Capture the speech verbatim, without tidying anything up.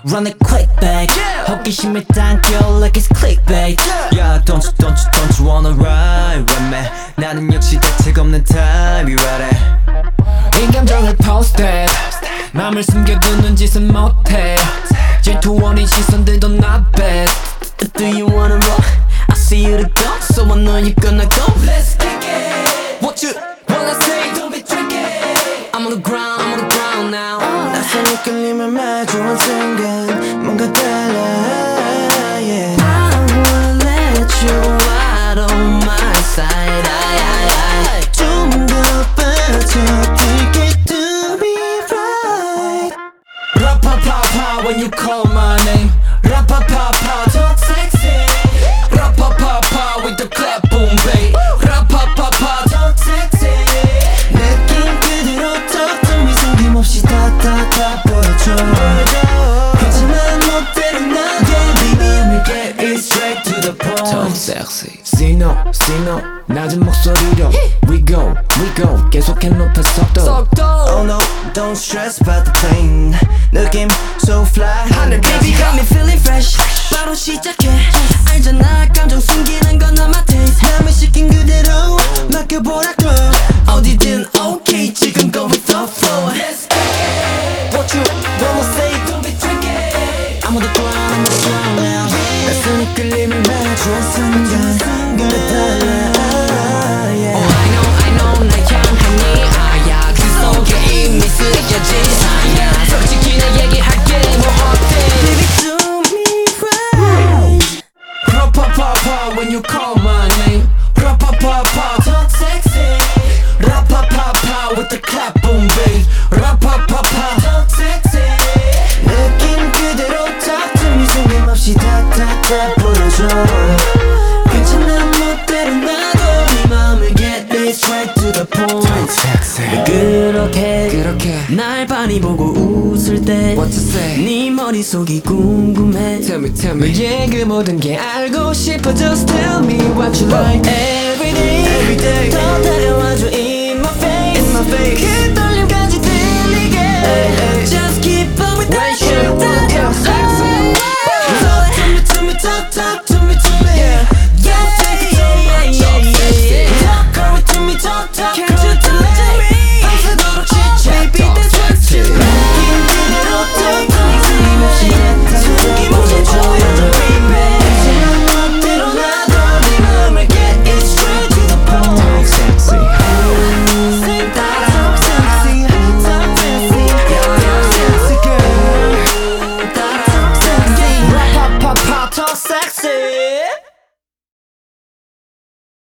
run it quick back. 호기심에 당겨 like it's clickbait. Yeah, don't you, don't you, don't you wanna ride with me? 나는 역시 대책 없는 타입이라래. 이 감정을 posted 맘을 숨겨두는 짓은 못해 질투원인 시선들도 not bad. Do you wanna roll? I see you to go, so I know you're gonna go. Let's kick it. What you wanna say? Don't be tricky. I'm on the ground, I'm on the ground now. 낯선 이끌림을 마주한 순간 뭔가 달라. Yeah. I wanna let you out on my side. I, I, I. 좀 더 빠져들게 to be right. Ra-pa-pa-pa when you call my name. Ra-pa-pa-pa talk sexy. Ra-pa-pa-pa with the clap boom babe. Ra-pa-pa-pa talk sexy. 느낌 그대로 턱도 미소김없이 다다다 보여줘. 하지만 멋대로 나도 baby I'ma get it straight to the point. Talk sexy. See no, see no. 낮은 목소리로 We go, we go. 계속해 높여 속도. Oh no, don't stress about the pain. 느낌 so fly. 하늘 baby got me feeling fresh. 바로 시작해. 알잖아 감정 숨기는 건 not my taste. 맘을 시킨 그대로 맡겨보라고. 어디든 okay 지금 go with the flow. Let's get it. What you wanna say? Don't be tricky. I'm on the ground, I'm on the ground now. 낯선 이끌림을 마주한 순간 다 달라. Yeah. Oh I know I know 날 향한 네 아야 그 속에 이미 쓰여진 사야 솔직히 나 얘기할게 뭐 어때 Baby do me right. Ra-pa-pa-pa when you call my name. Ra-pa-pa-pa talk sexy. Ra-pa-pa-pa with the clap boom babe. Ra-pa-pa-pa talk sexy. 느낌 그대로 턱도 미소김없이 다다다 보여줘. 괜찮아 멋대로 나도 네 맘을 get it straight to the point. Sexy. 그렇게 그렇게 날 많이 보고 웃을 때 What you say? 네 머릿속이 궁금해 Tell me, tell me. 너의 그 모든 게 알고 싶어. Just tell me what you like. Every day, Every day. 더 다가와줘 in my face, In my face. 그 떨림까지 들리게 hey. Just keep on with When that you wanna get sexy. Talk to me, to me, talk, talk to me, to me. Yeah. Yeah, Take it so yeah, much, yeah, talk yeah, sexy. yeah. Talk, girl, to me, talk, talk, Can't girl, you to me. tell me? 밤새도록 chit-chat, Baby, talk that's what sexy. you like. 느낌 그대로 턱도 미소김없이 다다다 보여줘. 괜찮아 멋대로 나도 네 맘을 get it straight to the point. Talk sexy. Say that talk sexy, talk sexy, talk sexy girl. Talk sexy. Ra-pa-pa-pa talk sexy.